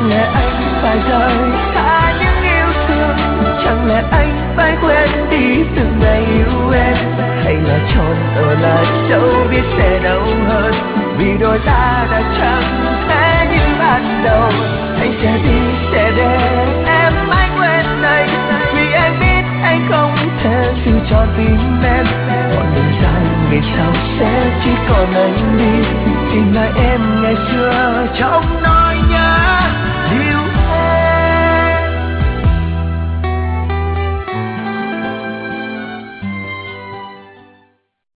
Chẳng lẽ anh phải rời xa những yêu thương, chẳng lẽ anh phải quên đi từng ngày yêu em, hay là chọn ở lại dẫu biết sẽ đau hơn, vì đôi ta đã chẳng thể như ban đầu. Anh sẽ đi sẽ để em mãi quên anh, vì anh biết anh không thể giữ trọn tim em. Còn đường dài ngày sau sẽ chỉ còn anh đi, tìm lại em ngày xưa trong